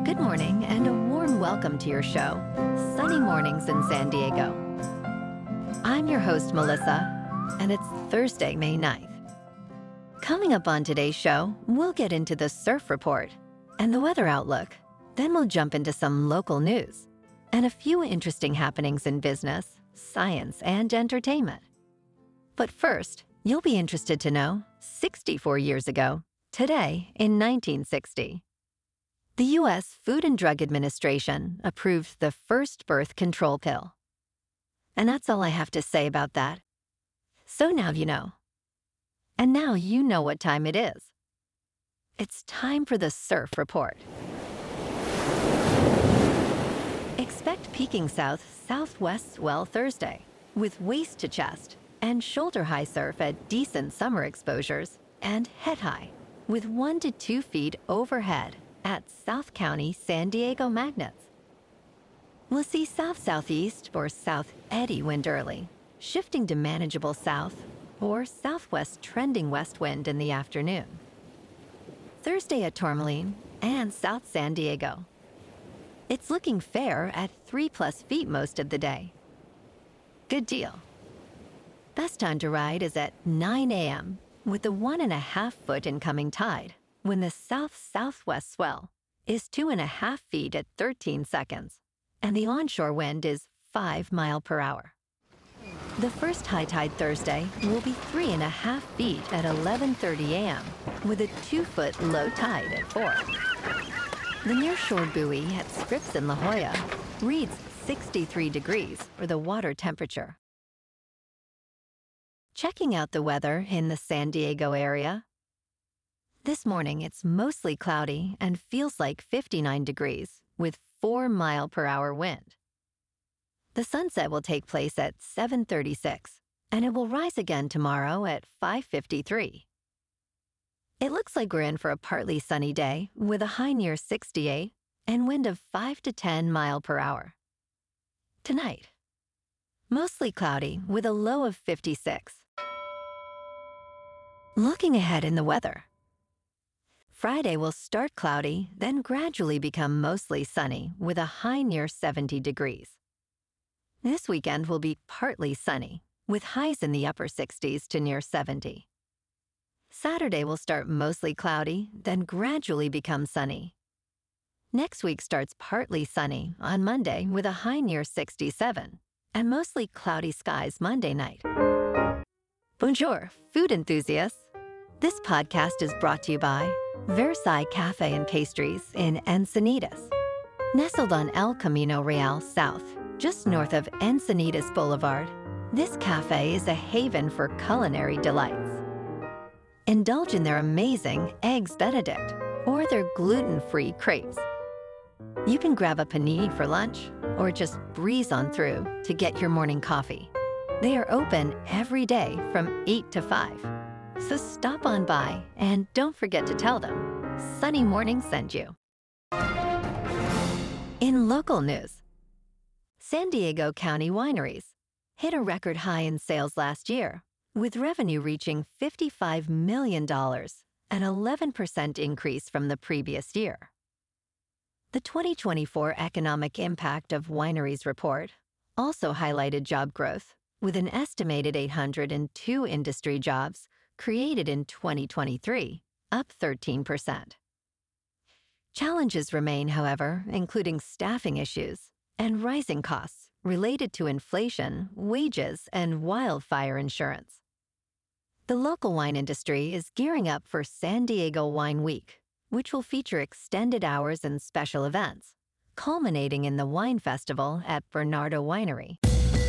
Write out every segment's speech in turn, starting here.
Good morning and a warm welcome to your show, Sunny Mornings in San Diego. I'm your host, Melissa, and it's Thursday, May 9th. Coming up on today's show, we'll get into the surf report and the weather outlook. Then we'll jump into some local news and a few interesting happenings in business, science, and entertainment. But first, you'll be interested to know, 64 years ago, today in 1960, the U.S. Food and Drug Administration approved the first birth control pill. And that's all I have to say about that. So now you know. And now you know what time it is. It's time for the surf report. Expect peaking southwest swell Thursday, with waist to chest and shoulder high surf at decent summer exposures, and head high, with 1 to 2 feet overhead at South County San Diego Magnets. We'll see south-southeast or south eddy wind early, shifting to manageable south or southwest trending west wind in the afternoon. Thursday at Tourmaline and South San Diego. It's looking fair at 3+ feet most of the day. Good deal. Best time to ride is at 9 a.m. with a 1.5 foot incoming tide, when the south-southwest swell is 2.5 feet at 13 seconds, and the onshore wind is 5 miles per hour. The first high tide Thursday will be 3.5 feet at 11:30 a.m. with a 2-foot low tide at 4. The nearshore buoy at Scripps in La Jolla reads 63 degrees for the water temperature. Checking out the weather in the San Diego area. This morning, it's mostly cloudy and feels like 59 degrees with 4 miles per hour wind. The sunset will take place at 7:36, and it will rise again tomorrow at 5:53. It looks like we're in for a partly sunny day with a high near 68 and wind of 5 to 10 miles per hour. Tonight, mostly cloudy with a low of 56. Looking ahead in the weather. Friday will start cloudy, then gradually become mostly sunny with a high near 70 degrees. This weekend will be partly sunny, with highs in the upper 60s to near 70. Saturday will start mostly cloudy, then gradually become sunny. Next week starts partly sunny on Monday with a high near 67, and mostly cloudy skies Monday night. Bonjour, food enthusiasts. This podcast is brought to you by Versailles Cafe and Pastries in Encinitas. Nestled on El Camino Real South, just north of Encinitas Boulevard, this cafe is a haven for culinary delights. Indulge in their amazing Eggs Benedict or their gluten-free crepes. You can grab a panini for lunch or just breeze on through to get your morning coffee. They are open every day from 8 to 5. So stop on by and don't forget to tell them Sunny Morning sent you. In local news, San Diego County wineries hit a record high in sales last year, with revenue reaching $55 million, an 11% increase from the previous year. The 2024 Economic Impact of Wineries report also highlighted job growth, with an estimated 802 industry jobs created in 2023, up 13%. Challenges remain, however, including staffing issues and rising costs related to inflation, wages, and wildfire insurance. The local wine industry is gearing up for San Diego Wine Week, which will feature extended hours and special events, culminating in the Wine Festival at Bernardo Winery.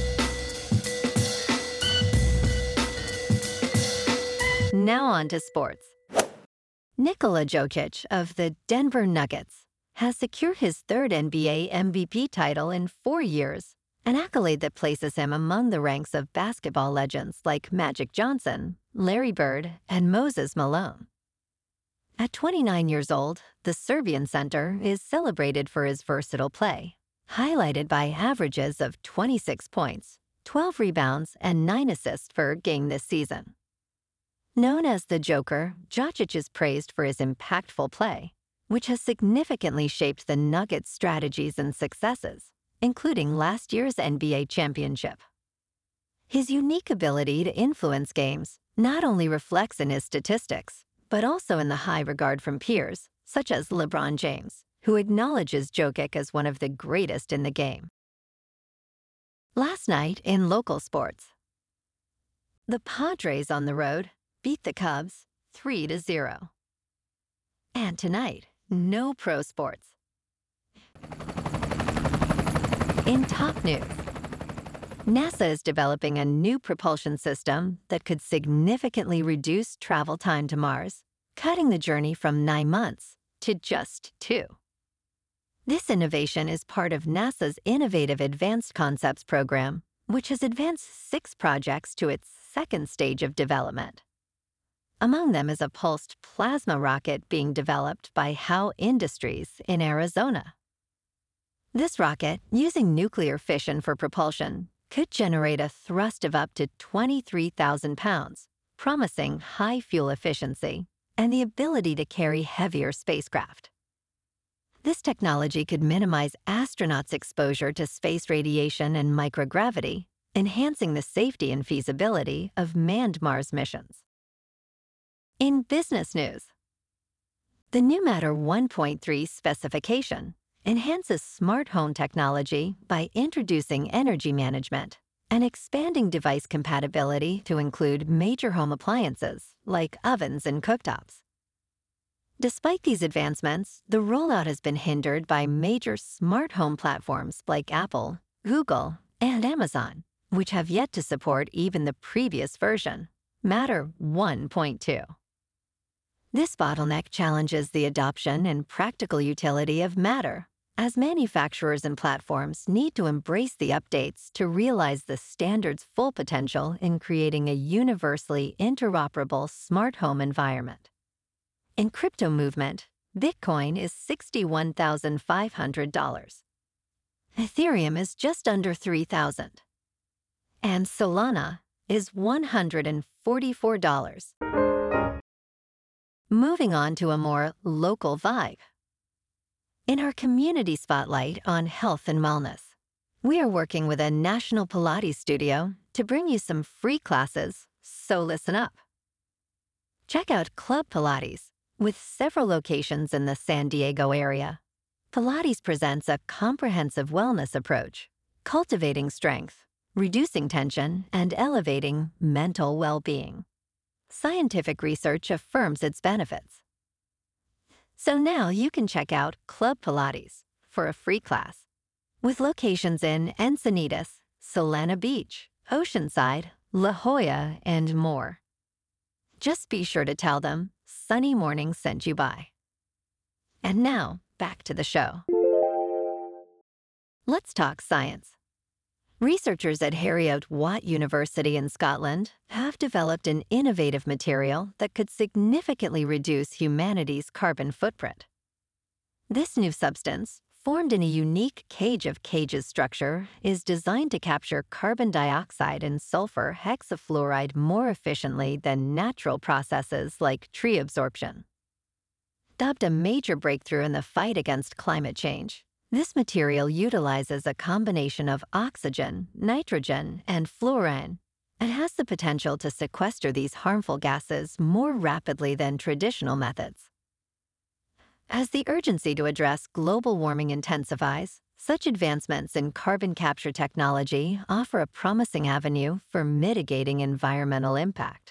Now on to sports. Nikola Jokic of the Denver Nuggets has secured his third NBA MVP title in 4 years, an accolade that places him among the ranks of basketball legends like Magic Johnson, Larry Bird, and Moses Malone. At 29 years old, the Serbian center is celebrated for his versatile play, highlighted by averages of 26 points, 12 rebounds, and 9 assists per game this season. Known as the Joker, Jokic is praised for his impactful play, which has significantly shaped the Nuggets' strategies and successes, including last year's NBA championship. His unique ability to influence games not only reflects in his statistics, but also in the high regard from peers, such as LeBron James, who acknowledges Jokic as one of the greatest in the game. Last night in local sports, the Padres on the road beat the Cubs 3-0. And tonight, no pro sports. In top news, NASA is developing a new propulsion system that could significantly reduce travel time to Mars, cutting the journey from 9 months to just 2. This innovation is part of NASA's Innovative Advanced Concepts program, which has advanced 6 projects to its second stage of development. Among them is a pulsed plasma rocket being developed by Howe Industries in Arizona. This rocket, using nuclear fission for propulsion, could generate a thrust of up to 23,000 pounds, promising high fuel efficiency and the ability to carry heavier spacecraft. This technology could minimize astronauts' exposure to space radiation and microgravity, enhancing the safety and feasibility of manned Mars missions. In business news, the new Matter 1.3 specification enhances smart home technology by introducing energy management and expanding device compatibility to include major home appliances like ovens and cooktops. Despite these advancements, the rollout has been hindered by major smart home platforms like Apple, Google, and Amazon, which have yet to support even the previous version, Matter 1.2. This bottleneck challenges the adoption and practical utility of Matter, as manufacturers and platforms need to embrace the updates to realize the standard's full potential in creating a universally interoperable smart home environment. In crypto movement, Bitcoin is $61,500. Ethereum is just under $3,000. And Solana is $144. Moving on to a more local vibe. In our community spotlight on health and wellness, we are working with a national Pilates studio to bring you some free classes, so listen up. Check out Club Pilates, with several locations in the San Diego area. Pilates presents a comprehensive wellness approach, cultivating strength, reducing tension, and elevating mental well-being. Scientific research affirms its benefits. So now you can check out Club Pilates for a free class, with locations in Encinitas, Solana Beach, Oceanside, La Jolla, and more. Just be sure to tell them Sunny Morning sent you by. And now, back to the show. Let's talk science. Researchers at Heriot-Watt University in Scotland have developed an innovative material that could significantly reduce humanity's carbon footprint. This new substance, formed in a unique cage of cages structure, is designed to capture carbon dioxide and sulfur hexafluoride more efficiently than natural processes like tree absorption. Dubbed a major breakthrough in the fight against climate change, this material utilizes a combination of oxygen, nitrogen, and fluorine, and has the potential to sequester these harmful gases more rapidly than traditional methods. As the urgency to address global warming intensifies, such advancements in carbon capture technology offer a promising avenue for mitigating environmental impact.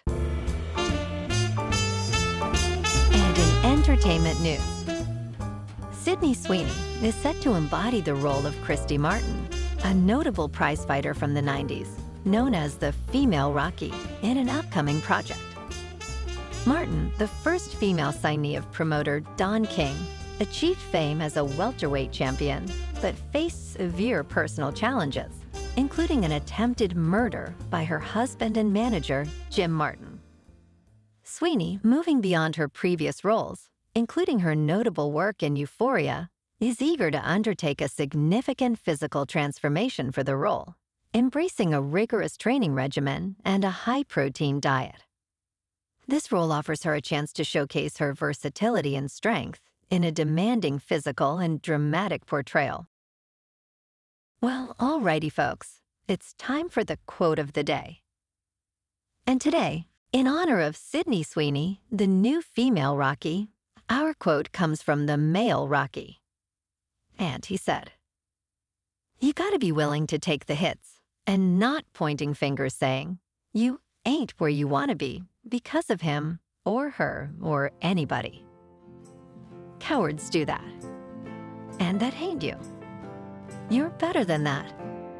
And in entertainment news, Sydney Sweeney is set to embody the role of Christy Martin, a notable prizefighter from the 90s, known as the female Rocky, in an upcoming project. Martin, the first female signee of promoter Don King, achieved fame as a welterweight champion, but faced severe personal challenges, including an attempted murder by her husband and manager, Jim Martin. Sweeney, moving beyond her previous roles, including her notable work in Euphoria, is eager to undertake a significant physical transformation for the role, embracing a rigorous training regimen and a high-protein diet. This role offers her a chance to showcase her versatility and strength in a demanding physical and dramatic portrayal. Well, alrighty, folks, it's time for the quote of the day. And today, in honor of Sydney Sweeney, the new female Rocky, our quote comes from the male Rocky. And he said, "You gotta be willing to take the hits and not pointing fingers saying, you ain't where you wanna be because of him or her or anybody. Cowards do that. And that ain't you. You're better than that."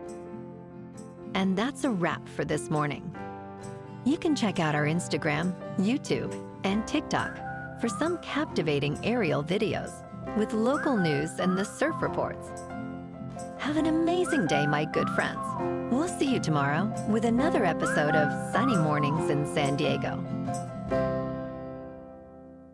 And that's a wrap for this morning. You can check out our Instagram, YouTube, and TikTok for some captivating aerial videos with local news and the surf reports. Have an amazing day, my good friends. We'll see you tomorrow with another episode of Sunny Mornings in San Diego.